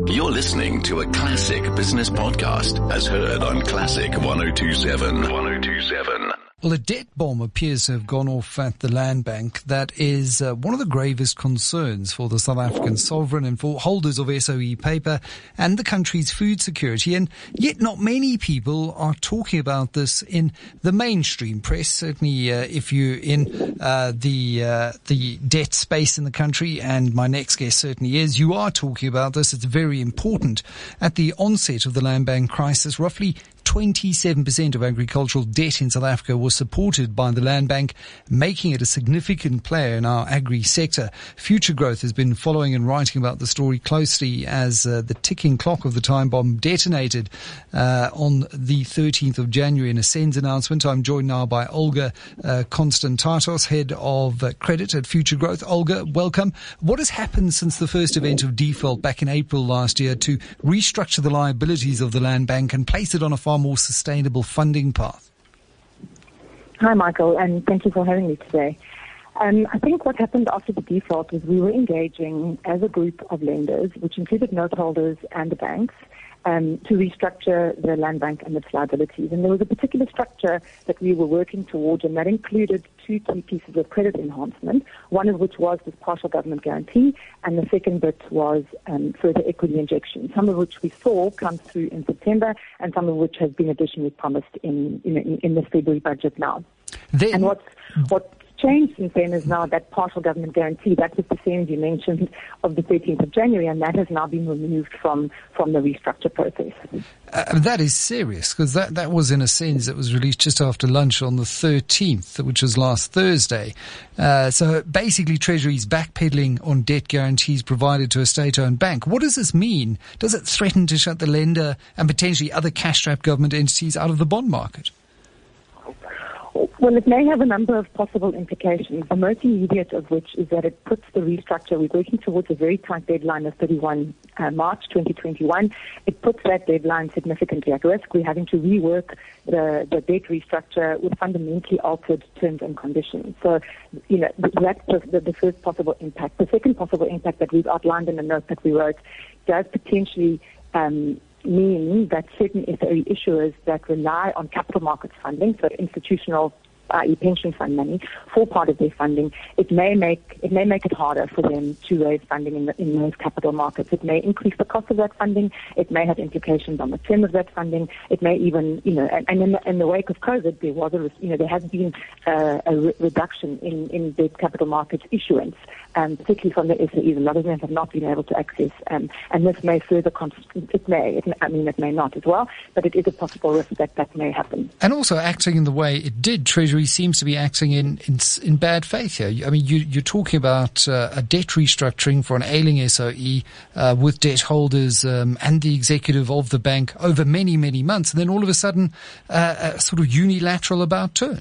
You're listening to a Classic Business Podcast as heard on Classic 102.7. 102.7. Well, a debt bomb appears to have gone off at the Land Bank. That is one of the gravest concerns for the South African sovereign and for holders of SOE paper and the country's food security. And yet not many people are talking about this in the mainstream press. Certainly, if you're in the debt space in the country, and my next guest certainly is, you are talking about this. It's very important. At the onset of the Land Bank crisis, roughly 27% of agricultural debt in South Africa was supported by the Land Bank, making it a significant player in our agri sector. Future Growth has been following and writing about the story closely as the ticking clock of the time bomb detonated on the 13th of January in a SENS announcement. I'm joined now by Olga Konstantatos, Head of Credit at Future Growth. Olga, welcome. What has happened since the first event of default back in April last year to restructure the liabilities of the Land Bank and place it on a far more sustainable funding path? Hi, Michael, and thank you for having me today. I think what happened after the default was we were engaging as a group of lenders, which included note holders and the banks, to restructure the Land Bank and its liabilities. And there was a particular structure that we were working towards, and that included two key pieces of credit enhancement, one of which was this partial government guarantee, and the second bit was further equity injection, some of which we saw come through in September, and some of which has been additionally promised in the February budget now. And what's changed since then is now that partial government guarantee. That was the same you mentioned of the 13th of January, and that has now been removed from the restructure process. That is serious, because that was in a SENS that was released just after lunch on the 13th, which was last Thursday. So basically Treasury's backpedaling on debt guarantees provided to a state-owned bank. What does this mean? Does it threaten to shut the lender and potentially other cash-strapped government entities out of the bond market? Well, it may have a number of possible implications, the most immediate of which is that it puts the restructure, we're working towards a very tight deadline of 31 March 2021. It puts that deadline significantly at risk. We're having to rework the debt restructure with fundamentally altered terms and conditions. So, that's the first possible impact. The second possible impact that we've outlined in the note that we wrote does potentially mean that certain SOE issuers that rely on capital markets funding, so institutional pension fund money, for part of their funding, it may make it harder for them to raise funding in those capital markets. It may increase the cost of that funding. It may have implications on the term of that funding. It may even, and in the wake of COVID, there has been a reduction in the capital markets issuance, particularly from the SOEs. A lot of them have not been able to access, and this may further it may not as well, but it is a possible risk that may happen. And also acting in the way it did, Treasury seems to be acting in bad faith here. I mean, you're talking about a debt restructuring for an ailing SOE with debt holders and the executive of the bank over many, many months, and then all of a sudden a sort of unilateral about turn.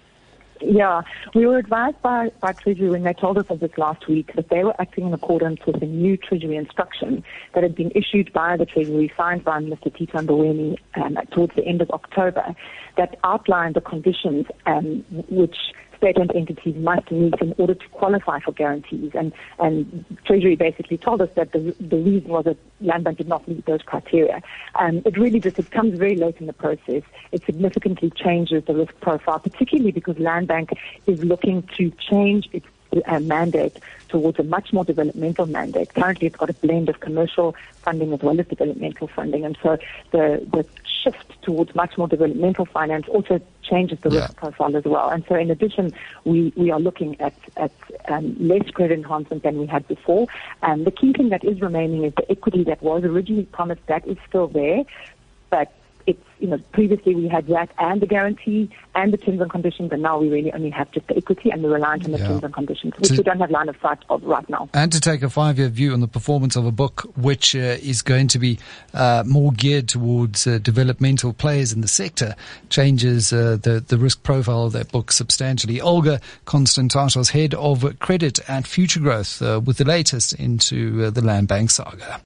Yeah, we were advised by Treasury when they told us of this last week that they were acting in accordance with a new Treasury instruction that had been issued by the Treasury, signed by Mr. Tito Mboweni towards the end of October, that outlined the conditions which state-owned entities must meet in order to qualify for guarantees. And Treasury basically told us that the reason was that Land Bank did not meet those criteria. It comes very late in the process. It significantly changes the risk profile, particularly because Land Bank is looking to change its mandate towards a much more developmental mandate. Currently, it's got a blend of commercial funding as well as developmental funding, and so the shift towards much more developmental finance also changes the risk profile as well. And so, in addition, we are looking at less credit enhancement than we had before. The key thing that is remaining is the equity that was originally promised. That is still there, but it's, previously we had that and the guarantee and the terms and conditions, and now we really only have just the equity and the reliance on the terms and conditions, which we don't have line of sight of right now. And to take a 5-year view on the performance of a book which is going to be more geared towards developmental players in the sector changes the risk profile of that book substantially. Olga Konstantatos, Head of Credit at Future Growth, with the latest into the Land Bank saga.